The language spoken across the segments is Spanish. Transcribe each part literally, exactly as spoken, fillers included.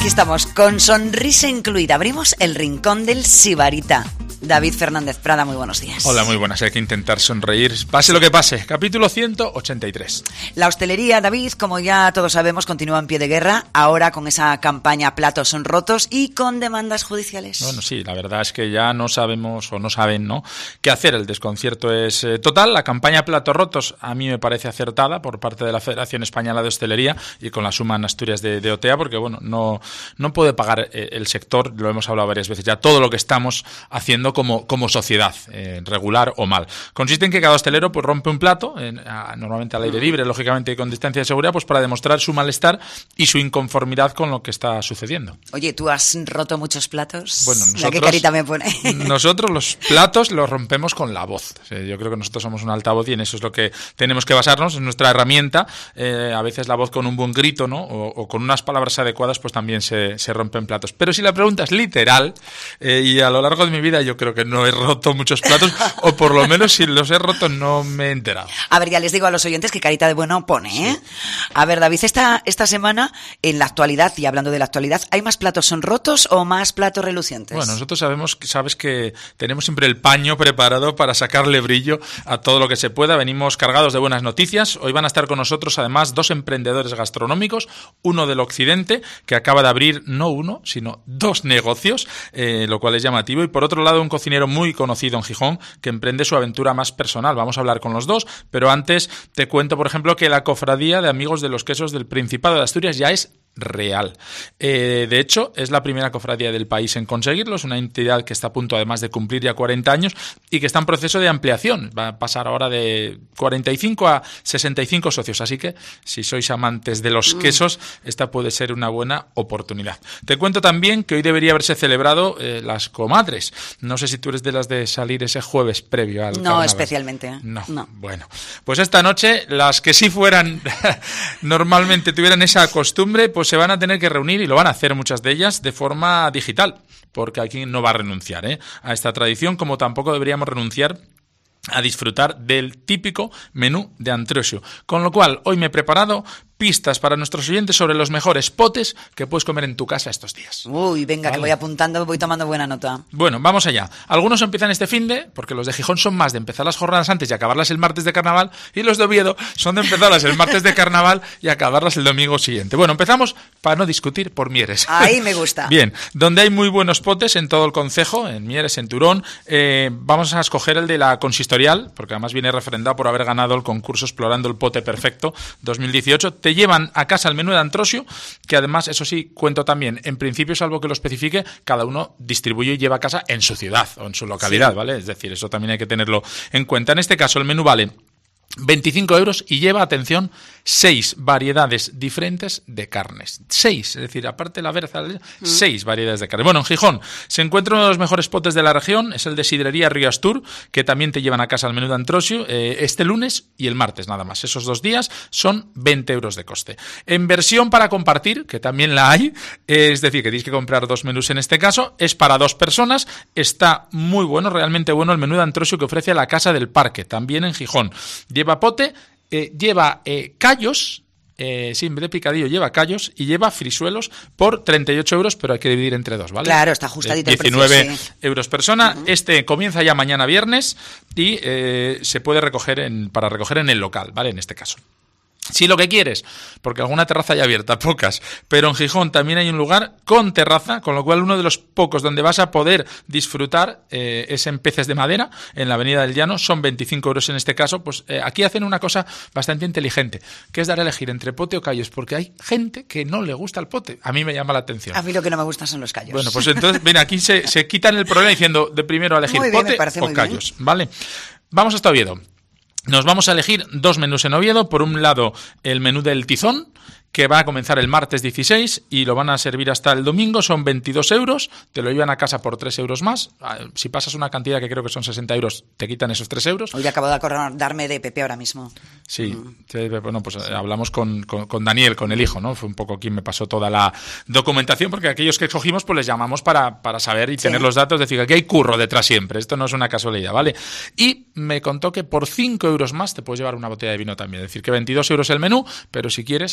Aquí estamos, con sonrisa incluida. Abrimos el rincón del sibarita. David Fernández Prada, muy buenos días. Hola, muy buenas. Hay que intentar sonreír, pase lo que pase. Capítulo ciento ochenta y tres. La hostelería, David, como ya todos sabemos, continúa en pie de guerra, ahora con esa campaña Platos son rotos y con demandas judiciales. Bueno, sí, la verdad es que ya no sabemos o no saben, ¿no?, qué hacer. El desconcierto es eh, total. La campaña Platos rotos a mí me parece acertada por parte de la Federación Española de Hostelería y con la suma en Asturias de, de O T E A, porque bueno, no, no puede pagar eh, el sector, lo hemos hablado varias veces ya, todo lo que estamos haciendo como, como sociedad, eh, regular o mal. Consiste en que cada hostelero pues rompe un plato, en, a, normalmente al aire libre, lógicamente con distancia de seguridad, pues para demostrar su malestar y su inconformidad con lo que está sucediendo. Oye, ¿tú has roto muchos platos? Bueno, nosotros, ¿La qué carita me pone? Nosotros los platos los rompemos con la voz. O sea, yo creo que nosotros somos un altavoz y en eso es lo que tenemos que basarnos, es nuestra herramienta. Eh, a veces la voz con un buen grito, ¿no?, o, o con unas palabras adecuadas, pues también se, se rompen platos. Pero si la pregunta es literal, eh, y a lo largo de mi vida yo creo que no he roto muchos platos, o por lo menos si los he roto no me he enterado. A ver, ya les digo a los oyentes que carita de bueno pone, ¿eh? Sí. A ver, David, esta, esta semana, en la actualidad, y hablando de la actualidad, ¿hay más platos son rotos o más platos relucientes? Bueno, nosotros sabemos, sabes que tenemos siempre el paño preparado para sacarle brillo a todo lo que se pueda. Venimos cargados de buenas noticias. Hoy van a estar con nosotros, además, dos emprendedores gastronómicos, uno del Occidente, que acaba de abrir no uno, sino dos negocios, eh, lo cual es llamativo, y por otro lado, un cocinero muy conocido en Gijón, que emprende su aventura más personal. Vamos a hablar con los dos, pero antes te cuento, por ejemplo, que la Cofradía de Amigos de los Quesos del Principado de Asturias ya es real. Eh, de hecho, es la primera cofradía del país en conseguirlo. Es una entidad que está a punto, además, de cumplir ya cuarenta años y que está en proceso de ampliación. Va a pasar ahora de cuarenta y cinco a sesenta y cinco socios. Así que, si sois amantes de los quesos, esta puede ser una buena oportunidad. Te cuento también que hoy debería haberse celebrado eh, las comadres. No sé si tú eres de las de salir ese jueves previo al No, carnaval. especialmente. No. no. Bueno, pues esta noche, las que sí fueran, normalmente tuvieran esa costumbre, pues se van a tener que reunir, y lo van a hacer muchas de ellas, de forma digital, porque aquí no va a renunciar ¿eh? a esta tradición, como tampoco deberíamos renunciar a disfrutar del típico menú de Antrosio. Con lo cual, hoy me he preparado pistas para nuestros oyentes sobre los mejores potes que puedes comer en tu casa estos días. Uy, venga, vale, que voy apuntando, voy tomando buena nota. Bueno, vamos allá. Algunos empiezan este finde, porque los de Gijón son más de empezar las jornadas antes y acabarlas el martes de carnaval, y los de Oviedo son de empezarlas el martes de carnaval y acabarlas el domingo siguiente. Bueno, empezamos para no discutir por Mieres. Ahí me gusta. Bien, donde hay muy buenos potes en todo el concejo, en Mieres, en Turón, eh, vamos a escoger el de la Consistorial, porque además viene refrendado por haber ganado el concurso Explorando el Pote Perfecto dos mil dieciocho. Te llevan a casa el menú de Antrosio, que además, eso sí, cuento también, en principio, salvo que lo especifique, cada uno distribuye y lleva a casa en su ciudad o en su localidad, sí. ¿Vale? Es decir, eso también hay que tenerlo en cuenta. En este caso, el menú vale veinticinco euros y lleva, atención, seis variedades diferentes de carnes. Seis, es decir, aparte de la berza, mm. seis variedades de carne. Bueno, en Gijón se encuentra uno de los mejores potes de la región, es el de Sidrería Río Astur, que también te llevan a casa el menú de Antrosio, eh, este lunes y el martes, nada más. Esos dos días son veinte euros de coste. En versión para compartir, que también la hay, eh, es decir, que tienes que comprar dos menús en este caso, es para dos personas, está muy bueno, realmente bueno el menú de Antrosio que ofrece la Casa del Parque, también en Gijón. Lleva pote, eh, lleva eh, callos, eh, sí, en vez de picadillo lleva callos y lleva frisuelos por treinta y ocho euros, pero hay que dividir entre dos, ¿vale? Claro, está ajustadito el precio, diecinueve sí. euros persona. Uh-huh. Este comienza ya mañana viernes y eh, se puede recoger en, para recoger en el local, ¿vale? En este caso. Si lo que quieres, porque alguna terraza hay abierta, pocas, pero en Gijón también hay un lugar con terraza, con lo cual uno de los pocos donde vas a poder disfrutar eh, es en Peces de Madera, en la Avenida del Llano, son veinticinco euros en este caso. Pues eh, aquí hacen una cosa bastante inteligente, que es dar a elegir entre pote o callos, porque hay gente que no le gusta el pote. A mí me llama la atención. A mí lo que no me gustan son los callos. Bueno, pues entonces, ven, aquí se, se quitan el problema diciendo de primero a elegir muy bien, pote me parece o muy callos, bien. ¿Vale? Vamos hasta Oviedo. Nos vamos a elegir dos menús en Oviedo. Por un lado, el menú del Tizón, que va a comenzar el martes dieciséis y lo van a servir hasta el domingo, son veintidós euros, te lo llevan a casa por tres euros más. Si pasas una cantidad que creo que son sesenta euros, te quitan esos tres euros. Hoy acabo de acordarme de Pepe ahora mismo. Sí, mm. bueno, pues hablamos con, con, con Daniel, con el hijo, ¿no? Fue un poco quien me pasó toda la documentación, porque aquellos que escogimos, pues les llamamos para, para saber y sí. tener los datos, decir que aquí hay curro detrás siempre, esto no es una casualidad, ¿vale? Y me contó que por cinco euros más te puedes llevar una botella de vino también, es decir, que veintidós euros el menú, pero si quieres, pues al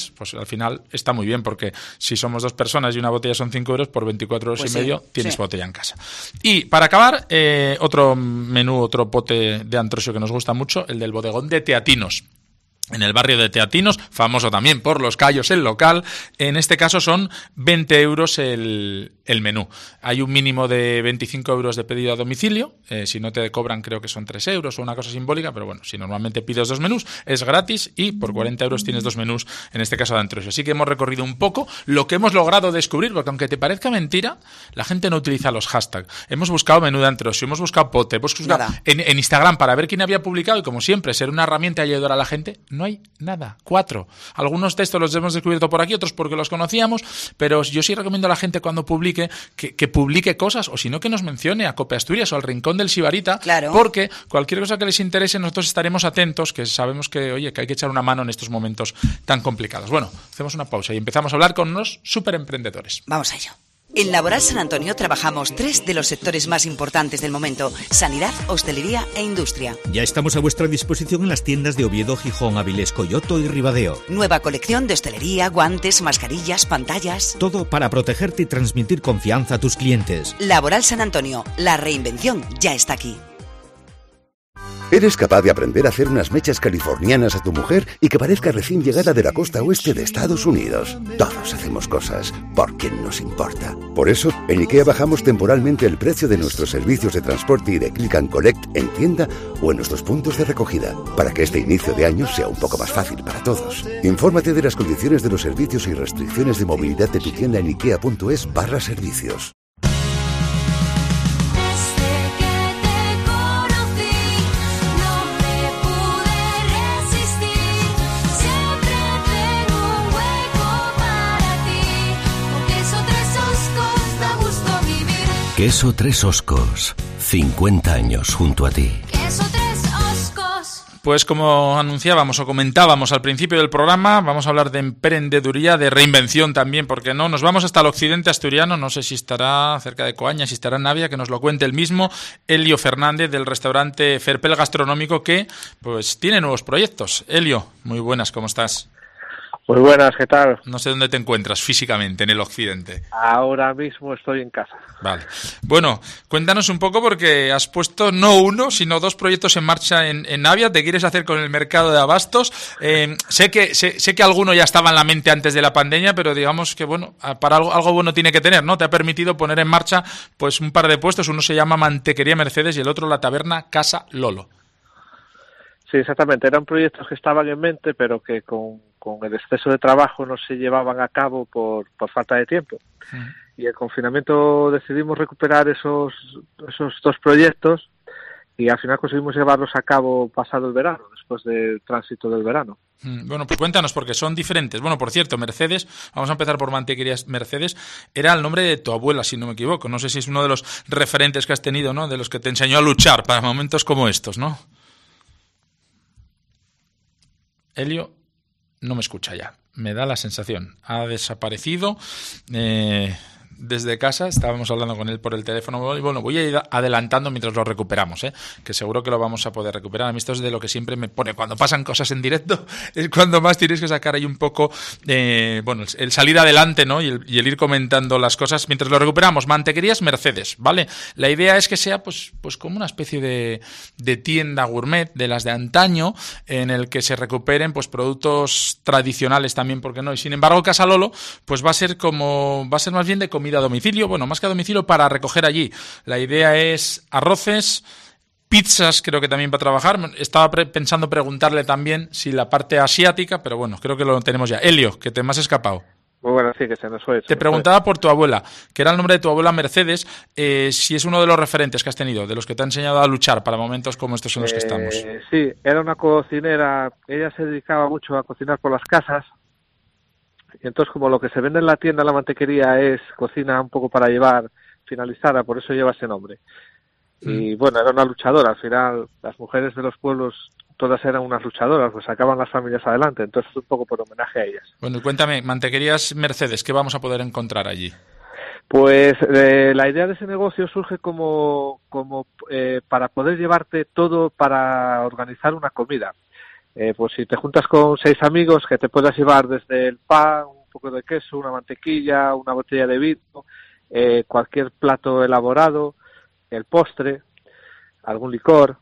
final está muy bien, porque si somos dos personas y una botella son cinco euros, por veinticuatro euros pues y sí, medio tienes sí. botella en casa. Y para acabar, eh, otro menú, otro pote de Antrosio que nos gusta mucho, el del bodegón de Teatinos. En el barrio de Teatinos, famoso también por los callos el local. En este caso son veinte euros el, el menú. Hay un mínimo de veinticinco euros de pedido a domicilio. Eh, si no te cobran, creo que son tres euros o una cosa simbólica, pero bueno, si normalmente pides dos menús, es gratis y por cuarenta euros tienes dos menús, en este caso de Antrosio. Así que hemos recorrido un poco lo que hemos logrado descubrir, porque aunque te parezca mentira, la gente no utiliza los hashtags. Hemos buscado menú de Antrosio, hemos buscado pote, hemos buscado en, en Instagram para ver quién había publicado y, como siempre, ser una herramienta y ayudar a la gente. No hay nada, cuatro. Algunos textos los hemos descubierto por aquí, otros porque los conocíamos, pero yo sí recomiendo a la gente cuando publique que, que publique cosas, o si no, que nos mencione a Cope Asturias o al Rincón del Sibarita, claro. Porque cualquier cosa que les interese nosotros estaremos atentos, que sabemos que, oye, que hay que echar una mano en estos momentos tan complicados. Bueno, hacemos una pausa y empezamos a hablar con unos superemprendedores. Vamos a ello. En Laboral San Antonio trabajamos tres de los sectores más importantes del momento: sanidad, hostelería e industria. Ya estamos a vuestra disposición en las tiendas de Oviedo, Gijón, Avilés, Coyoto y Ribadeo. Nueva colección de hostelería, guantes, mascarillas, pantallas. Todo para protegerte y transmitir confianza a tus clientes. Laboral San Antonio, la reinvención ya está aquí. ¿Eres capaz de aprender a hacer unas mechas californianas a tu mujer y que parezca recién llegada de la costa oeste de Estados Unidos? Todos hacemos cosas por quien nos importa. Por eso, en IKEA bajamos temporalmente el precio de nuestros servicios de transporte y de Click and Collect en tienda o en nuestros puntos de recogida, para que este inicio de año sea un poco más fácil para todos. Infórmate de las condiciones de los servicios y restricciones de movilidad de tu tienda en ikea.es barra servicios. Queso Tres Oscos, cincuenta años junto a ti. Queso Tres Oscos. Pues como anunciábamos o comentábamos al principio del programa, vamos a hablar de emprendeduría, de reinvención también, porque no, nos vamos hasta el occidente asturiano, no sé si estará cerca de Coaña, si estará en Navia, que nos lo cuente el mismo Elio Fernández del restaurante Ferpel Gastronómico, que pues tiene nuevos proyectos. Elio, muy buenas, ¿cómo estás? Muy buenas, ¿qué tal? No sé dónde te encuentras físicamente en el occidente. Ahora mismo estoy en casa. Vale. Bueno, cuéntanos un poco, porque has puesto no uno, sino dos proyectos en marcha en, en Navia. Te quieres hacer con el mercado de abastos. Eh, sé que sé, sé que alguno ya estaba en la mente antes de la pandemia, pero digamos que bueno, para algo, algo bueno tiene que tener, ¿no? Te ha permitido poner en marcha pues un par de puestos. Uno se llama Mantequería Mercedes y el otro la taberna Casa Lolo. Sí, exactamente. Eran proyectos que estaban en mente, pero que con, con el exceso de trabajo no se llevaban a cabo por, por falta de tiempo. Sí. Y el confinamiento decidimos recuperar esos, esos dos proyectos y al final conseguimos llevarlos a cabo pasado el verano, después del tránsito del verano. Bueno, pues cuéntanos, porque son diferentes. Bueno, por cierto, Mercedes, vamos a empezar por Mantequerías Mercedes, era el nombre de tu abuela, si no me equivoco. No sé si es uno de los referentes que has tenido, ¿no? De los que te enseñó a luchar para momentos como estos, ¿no? Elio no me escucha ya, me da la sensación. Ha desaparecido eh, desde casa, estábamos hablando con él por el teléfono. Y bueno, voy a ir adelantando mientras lo recuperamos, ¿eh? Que seguro que lo vamos a poder recuperar. A mí esto es de lo que siempre me pone cuando pasan cosas en directo, es cuando más tienes que sacar ahí un poco, eh, bueno, el salir adelante, ¿no? Y el, y el ir comentando las cosas mientras lo recuperamos. Mantequerías Mercedes, ¿vale? La idea es que sea pues, pues como una especie de, de tienda gourmet de las de antaño, en el que se recuperen pues productos tradicionales también, ¿por qué no? Y sin embargo, Casa Lolo pues va a ser como, va a ser más bien de comida a domicilio, bueno, más que a domicilio, para recoger allí. La idea es arroces, pizzas, creo que también va a trabajar. Estaba pre- pensando preguntarle también si la parte asiática, pero bueno, creo que lo tenemos ya. Elio, que te me has escapado. Muy bueno, sí, que se nos fue. Se te nos preguntaba fue. por tu abuela, que era el nombre de tu abuela Mercedes, eh, si es uno de los referentes que has tenido, de los que te ha enseñado a luchar para momentos como estos en los que estamos. Eh, sí, era una cocinera, ella se dedicaba mucho a cocinar por las casas. Y entonces, como lo que se vende en la tienda, la mantequería, es cocina un poco para llevar, finalizada, por eso lleva ese nombre. Mm. Y bueno, era una luchadora. Al final, las mujeres de los pueblos, todas eran unas luchadoras, pues sacaban las familias adelante. Entonces, un poco por homenaje a ellas. Bueno, y cuéntame, Mantequerías Mercedes, ¿qué vamos a poder encontrar allí? Pues eh, la idea de ese negocio surge como, como eh, para poder llevarte todo para organizar una comida. Eh, pues si te juntas con seis amigos, que te puedas llevar desde el pan, un poco de queso, una mantequilla, una botella de vino, eh, cualquier plato elaborado, el postre, algún licor.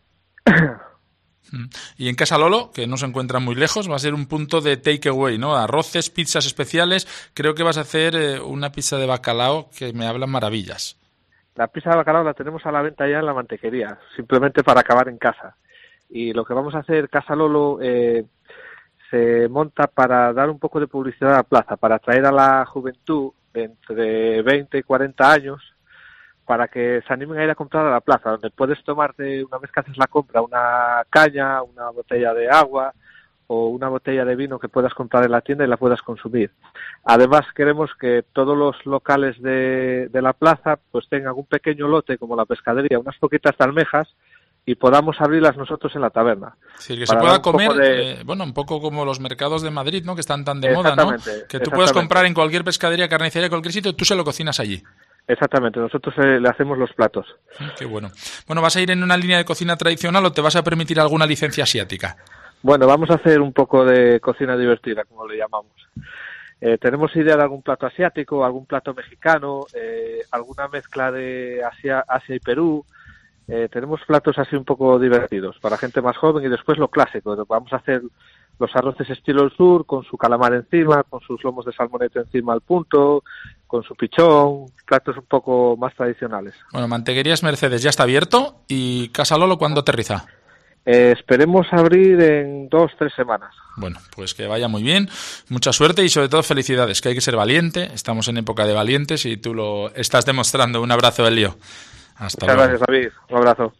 Y en Casa Lolo, que no se encuentra muy lejos, va a ser un punto de takeaway, ¿no? Arroces, pizzas especiales. Creo que vas a hacer eh, una pizza de bacalao que me hablan maravillas. La pizza de bacalao la tenemos a la venta ya en la mantequería, simplemente para acabar en casa. Y lo que vamos a hacer, Casa Lolo, eh, se monta para dar un poco de publicidad a la plaza, para atraer a la juventud de entre veinte y cuarenta años, para que se animen a ir a comprar a la plaza, donde puedes tomarte, una vez que haces la compra, una caña, una botella de agua o una botella de vino que puedas comprar en la tienda y la puedas consumir. Además, queremos que todos los locales de, de la plaza pues tengan un pequeño lote, como la pescadería, unas poquitas de almejas, y podamos abrirlas nosotros en la taberna. Sí, que se pueda comer, de... eh, bueno, un poco como los mercados de Madrid, ¿no? Que están tan de moda, ¿no? Que tú puedas comprar en cualquier pescadería, carnicería, cualquier sitio, tú se lo cocinas allí. Exactamente, nosotros eh, le hacemos los platos. Qué bueno. Bueno, ¿vas a ir en una línea de cocina tradicional o te vas a permitir alguna licencia asiática? Bueno, vamos a hacer un poco de cocina divertida, como le llamamos. Eh, tenemos idea de algún plato asiático, algún plato mexicano, eh, alguna mezcla de Asia, Asia y Perú. Eh, tenemos platos así un poco divertidos para gente más joven y después lo clásico. Vamos a hacer los arroces estilo el sur, con su calamar encima, con sus lomos de salmonete encima al punto, con su pichón, platos un poco más tradicionales. Bueno, Mantequerías Mercedes ya está abierto. ¿Y Casa Lolo cuándo aterriza? Eh, esperemos abrir en dos, tres semanas. Bueno, pues que vaya muy bien, mucha suerte y sobre todo felicidades, que hay que ser valiente. Estamos en época de valientes y tú lo estás demostrando. Un abrazo, Elio. Hasta Muchas luego. gracias, David. Un abrazo.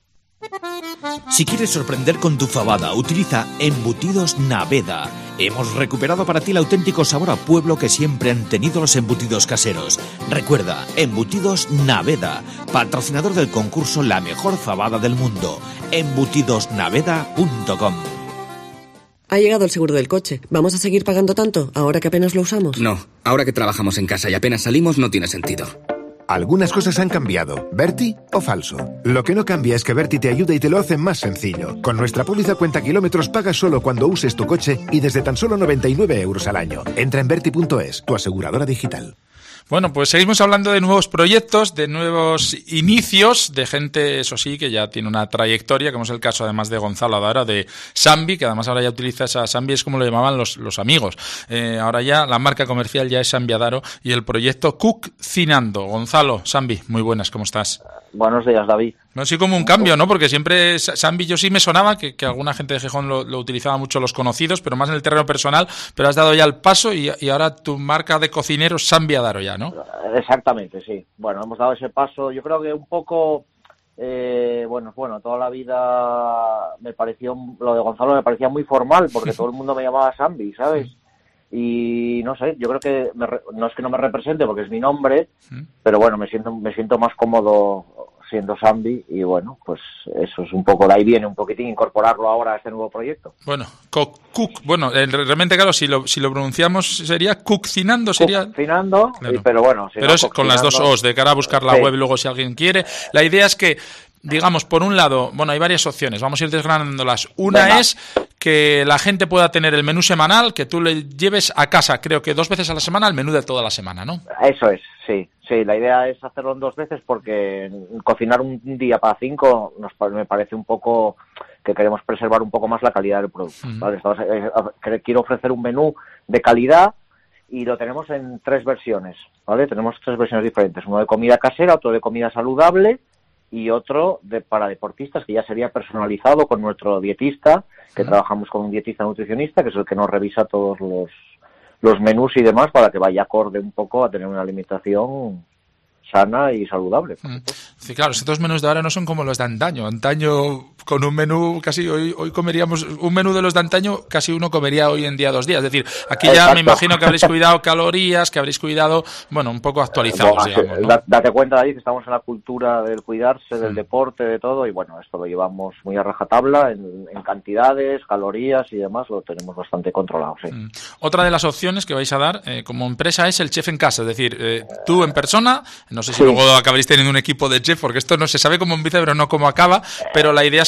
Si quieres sorprender con tu fabada, utiliza Embutidos Naveda. Hemos recuperado para ti el auténtico sabor a pueblo que siempre han tenido los embutidos caseros. Recuerda, Embutidos Naveda, patrocinador del concurso La Mejor Fabada del Mundo. embutidos naveda punto com. Ha llegado el seguro del coche. ¿Vamos a seguir pagando tanto ahora que apenas lo usamos? No, ahora que trabajamos en casa y apenas salimos no tiene sentido. Algunas cosas han cambiado. ¿Berti o falso? Lo que no cambia es que Berti te ayuda y te lo hace más sencillo. Con nuestra póliza cuenta kilómetros pagas solo cuando uses tu coche y desde tan solo noventa y nueve euros al año. Entra en berti punto es, tu aseguradora digital. Bueno, pues seguimos hablando de nuevos proyectos, de nuevos inicios, de gente, eso sí, que ya tiene una trayectoria, como es el caso además de Gonzalo Adaro, de Sambi, que además ahora ya utiliza esa Sambi, es como lo llamaban los, los amigos. Eh, ahora ya la marca comercial ya es Sambi Adaro y el proyecto Cookcinando. Gonzalo, Sambi, muy buenas, ¿cómo estás? Buenos días, David. No, sí, como un cambio, ¿no? Porque siempre Sambi, yo sí me sonaba que, que alguna gente de Gijón lo, lo utilizaba mucho los conocidos, pero más en el terreno personal, pero has dado ya el paso y, y ahora tu marca de cocinero es Sambi Adaro ya, ¿no? Exactamente, sí. Bueno, hemos dado ese paso. Yo creo que un poco, eh, bueno, bueno, toda la vida me pareció, lo de Gonzalo me parecía muy formal, porque todo el mundo me llamaba Sambi, ¿sabes? Y no sé, yo creo que me, no es que no me represente porque es mi nombre, pero bueno, me siento me siento más cómodo siendo Sambi y bueno, pues eso es un poco, de ahí viene un poquitín incorporarlo ahora a este nuevo proyecto. Bueno, cook, cook bueno, realmente claro, si lo si lo pronunciamos sería Cookcinando, sería... Cookcinando, claro. Pero bueno... Si pero no, es con las dos O's, de cara a buscar la sí. web luego si alguien quiere. La idea es que, digamos, por un lado, bueno, hay varias opciones, vamos a ir desgranándolas. Una Venga. es que la gente pueda tener el menú semanal, que tú le lleves a casa, creo que dos veces a la semana, el menú de toda la semana, ¿no? Eso es, sí. Sí, la idea es hacerlo en dos veces porque cocinar un día para cinco nos me parece un poco que queremos preservar un poco más la calidad del producto. Uh-huh. ¿Vale? Estamos, eh, quiero ofrecer un menú de calidad y lo tenemos en tres versiones, ¿vale? Tenemos tres versiones diferentes, uno de comida casera, otro de comida saludable y otro de para deportistas, que ya sería personalizado con nuestro dietista, que uh-huh. trabajamos con un dietista nutricionista, que es el que nos revisa todos los los menús y demás para que vaya acorde un poco a tener una alimentación sana y saludable. Sí, claro, estos menús de ahora no son como los de antaño. Antaño, con un menú, casi hoy hoy comeríamos, un menú de los de antaño, casi uno comería hoy en día dos días. Es decir, aquí ya Exacto. me imagino que habréis cuidado calorías, que habréis cuidado, bueno, un poco actualizados, no, digamos, ¿no? Date cuenta, David, que estamos en la cultura del cuidarse, del sí. deporte, de todo, y bueno, esto lo llevamos muy a rajatabla en, en cantidades, calorías y demás, lo tenemos bastante controlado, sí. Mm. Otra de las opciones que vais a dar eh, como empresa es el chef en casa, es decir, eh, tú en persona, no sé si sí. luego acabaréis teniendo un equipo de chef, porque esto no se sabe cómo empieza, pero no cómo acaba, pero la idea es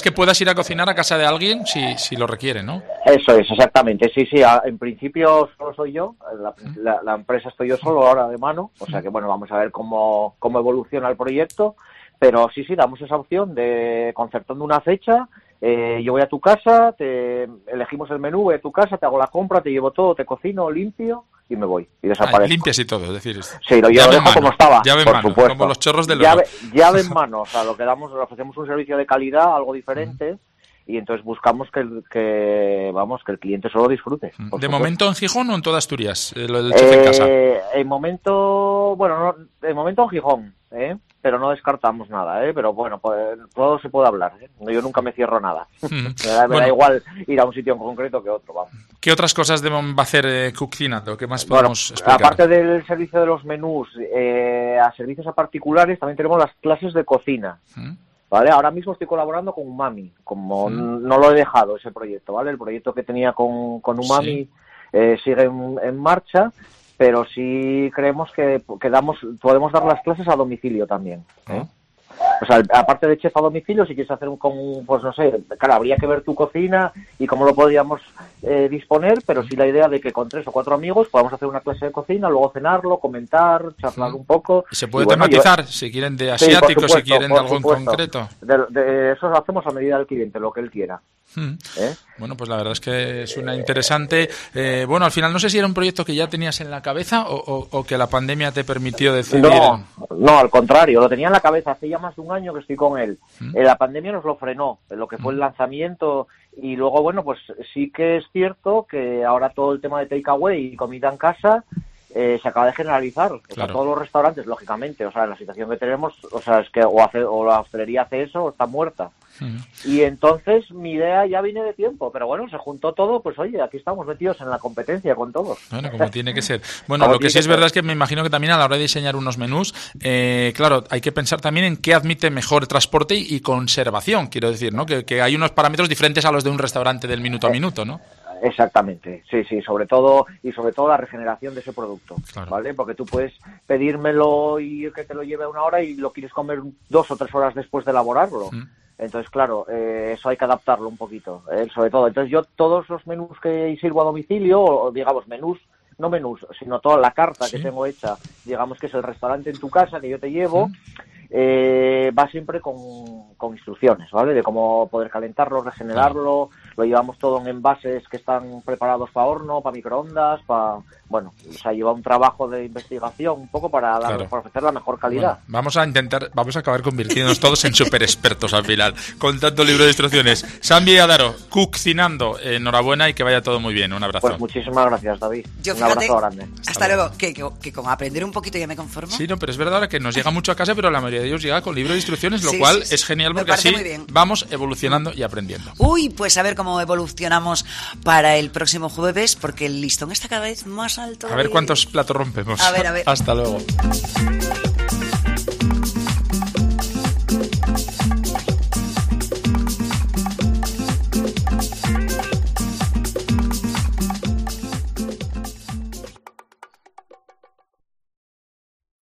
que puedas ir a cocinar a casa de alguien si, si lo requiere, ¿no? Eso es, exactamente. Sí, sí, a, en principio solo soy yo, la, la, la empresa estoy yo solo ahora de mano, o sea que bueno, vamos a ver cómo, cómo evoluciona el proyecto, pero sí, sí, damos esa opción de concertando una fecha. Eh, yo voy a tu casa, te elegimos el menú, voy a tu casa, te hago la compra, te llevo todo, te cocino, limpio y me voy. Y desaparezco. Ah, limpias y todo, es decir... Sí, lo, yo lo dejo como estaba, llave en por mano, supuesto. como los chorros del llave, horno. Llave en mano, o sea, lo que damos, ofrecemos un servicio de calidad, algo diferente, y entonces buscamos que, el, que vamos, que el cliente solo disfrute. ¿De supuesto. momento en Gijón o en toda Asturias? Lo del chef eh, en casa. En momento, bueno, no, en momento en Gijón, ¿eh? Pero no descartamos nada, ¿eh? Pero bueno, pues, todo se puede hablar, ¿eh? Yo nunca me cierro nada. Mm. me, da, me bueno. da igual ir a un sitio en concreto que otro, vamos. ¿Qué otras cosas va a hacer eh, Cookcinando? ¿Qué más podemos bueno, explicar? Aparte del servicio de los menús, eh, a servicios a particulares también tenemos las clases de cocina. ¿Mm? ¿Vale? Ahora mismo estoy colaborando con Umami, como mm. no lo he dejado ese proyecto, ¿vale? El proyecto que tenía con, con Umami sí. eh, sigue en, en marcha, pero sí creemos que, que damos, podemos dar las clases a domicilio también, ¿eh? ¿Ah? O sea, aparte de chef a domicilio, si quieres hacer un, con, pues no sé, claro, habría que ver tu cocina y cómo lo podríamos eh, disponer, pero sí la idea de que con tres o cuatro amigos podamos hacer una clase de cocina, luego cenarlo, comentar, charlar sí. un poco. ¿Y se puede y bueno, tematizar? Yo... Si quieren de asiático, sí, supuesto, si quieren de algo supuesto. en concreto. De, de eso lo hacemos a medida del cliente, lo que él quiera. Hmm. ¿Eh? Bueno, pues la verdad es que suena interesante. Eh, bueno, al final no sé si era un proyecto que ya tenías en la cabeza o, o, o que la pandemia te permitió decidir. No, no, al contrario, lo tenía en la cabeza hace ya más de un año que estoy con él. ¿Mm? Eh, la pandemia nos lo frenó, lo que fue el lanzamiento, y luego, bueno, pues sí que es cierto que ahora todo el tema de takeaway y comida en casa eh, se acaba de generalizar. Claro. O sea, todos los restaurantes, lógicamente, o sea, en la situación que tenemos, o sea, es que o, hace, o la hostelería hace eso o está muerta. Mm. Y entonces mi idea ya viene de tiempo, pero bueno, se juntó todo, pues oye, aquí estamos metidos en la competencia con todos. Bueno, como tiene que ser. Bueno, lo que sí es verdad es que me imagino que también a la hora de diseñar unos menús, eh, claro, hay que pensar también en qué admite mejor transporte y, y conservación, quiero decir, ¿no? Que, que hay unos parámetros diferentes a los de un restaurante del minuto a minuto, ¿no? Exactamente, sí, sí, sobre todo y sobre todo la regeneración de ese producto, claro. ¿Vale? Porque tú puedes pedírmelo y que te lo lleve una hora y lo quieres comer dos o tres horas después de elaborarlo. Mm. Entonces, claro, eh, eso hay que adaptarlo un poquito, eh, sobre todo. Entonces, yo todos los menús que sirvo a domicilio, o digamos menús, no menús, sino toda la carta ¿Sí? que tengo hecha, digamos que es el restaurante en tu casa que yo te llevo, ¿Sí? eh, va siempre con, con instrucciones, ¿vale? De cómo poder calentarlo, regenerarlo, lo llevamos todo en envases que están preparados para horno, para microondas, para... Bueno, o sea, lleva un trabajo de investigación un poco para, dar, claro. para ofrecer la mejor calidad. Bueno, vamos a intentar, vamos a acabar convirtiéndonos todos en súper expertos al final, con tanto libro de instrucciones. Sambi Adaro, Cookcinando, enhorabuena y que vaya todo muy bien. Un abrazo. Pues muchísimas gracias, David. Yo, un fíjate, abrazo grande. Hasta, hasta luego. luego. Que, que, que con aprender un poquito ya me conformo. Sí, no, pero es verdad que nos llega mucho a casa, pero la mayoría de ellos llega con libro de instrucciones, lo sí, cual sí, sí. es genial porque así vamos evolucionando y aprendiendo. Uy, pues a ver cómo evolucionamos para el próximo jueves, porque el listón está cada vez más alto. A ver cuántos platos rompemos. A ver, a ver. Hasta luego.